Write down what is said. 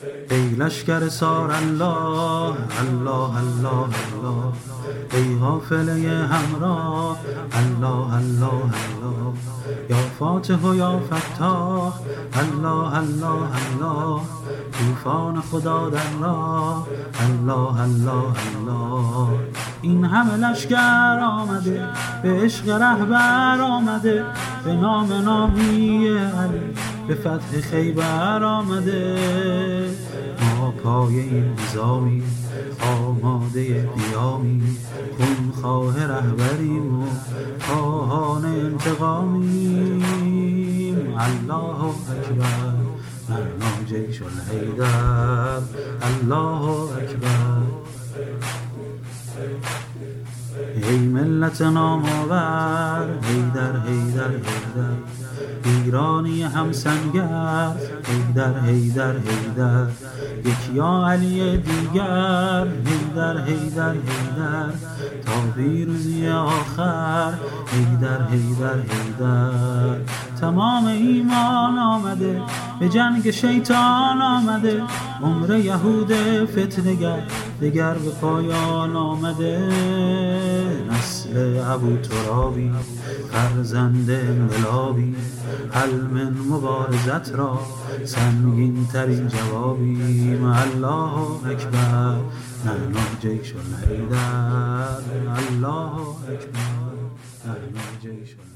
ای لشکر سار الله الله الله الله، ای قافله همراه الله الله الله، یا فاتح و یا فتاح الله الله الله، طوفان خدا در راه الله الله الله. این همه لشکر آمده به عشق رهبر آمده، به نام نامی علی به فتح خیبر آمده. ما پای این نظامی آماده قیامی، خونخواه رهبریم و خواهان انتقامیم. الله اکبر نحن جیش الحیدر الله اکبر. ای ملت نامآور حیدر حیدر حیدر، ایرانی همسنگر حیدر حیدر حیدر، یک یا علی دیگر حیدر حیدر حیدر، تا پیروزی آخر حیدر حیدر حیدر. تمام ایمان آمده به جنگ شیطان آمده، عمر یهود فتنه‌گر دگر به پایان آمده. نسل ابو ترابی فرزند انقلابی، حل من مبارزت را سنگین ترین جوابیم. الله اکبر نحن جیش الحیدر الله اکبر نحن جیش الحیدر.